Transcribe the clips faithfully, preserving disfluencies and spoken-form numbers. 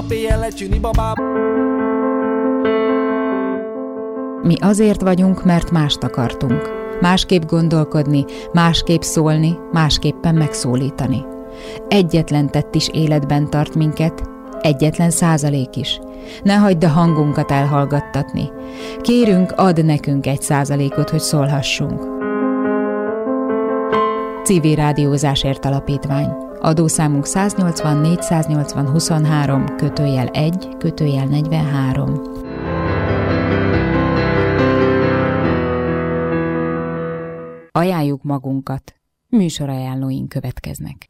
Mi azért vagyunk, mert mást akartunk. Másképp gondolkodni, másképp szólni, másképpen megszólítani. Egyetlen tett is életben tart minket, egyetlen százalék is. Ne hagyd a hangunkat elhallgattatni. Kérünk, add nekünk egy százalékot, hogy szólhassunk. Civil Rádiózásért Alapítvány. Adószámunk száznyolcvan négyszáznyolcvan huszonhárom kötőjel egy kötőjel negyvenhárom. Ajánljuk magunkat. Műsorajánlóink következnek.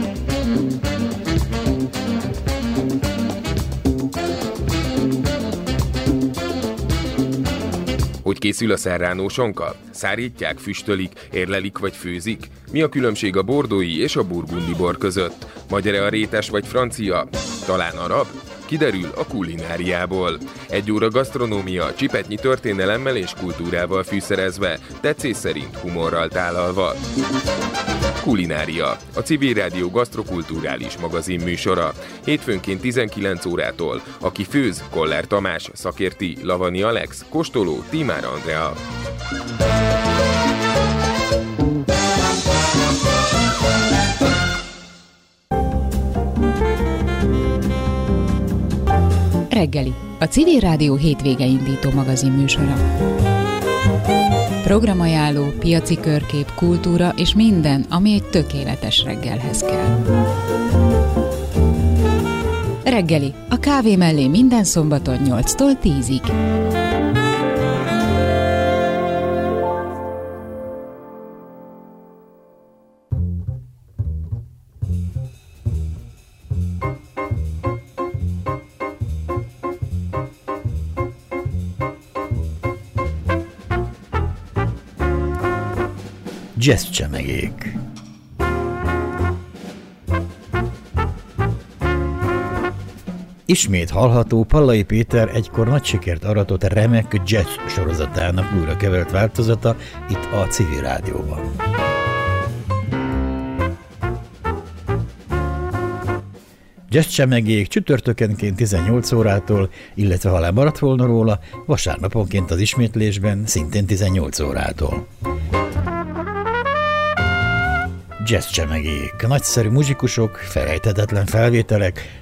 Hogy készül a serrano sonka? Szárítják, füstölik, érlelik vagy főzik? Mi a különbség a bordói és a burgundi bor között? Magyar-e a rétes vagy francia? Talán arab? Kiderül a kulináriából. Egy óra gasztronómia, csipetnyi történelemmel és kultúrával fűszerezve, tetszés szerint humorral tálalva. Kulinária, a Civil Rádió gasztrokulturális magazin műsora. Hétfőnként tizenkilenc órától. Aki főz, Koller Tamás, szakérti, Lavani Alex, kóstoló, Tímár Andrea. Reggeli, a Civil Rádió hétvége indító magazin műsora. Programajánló, piaci körkép, kultúra és minden, ami egy tökéletes reggelhez kell. Reggeli, a kávé mellé minden szombaton nyolctól tízig. Jazz csemegék. Ismét hallható Pallai Péter egykor nagy sikert aratott remek jazz sorozatának újra kevert változata itt a Civil Rádióban. Jazz csemegék csütörtökenként tizennyolc órától, illetve ha lemaradt volna róla, vasárnaponként az ismétlésben szintén tizennyolc órától. Jazz csemegék, nagyszerű muzsikusok, felejthetetlen felvételek,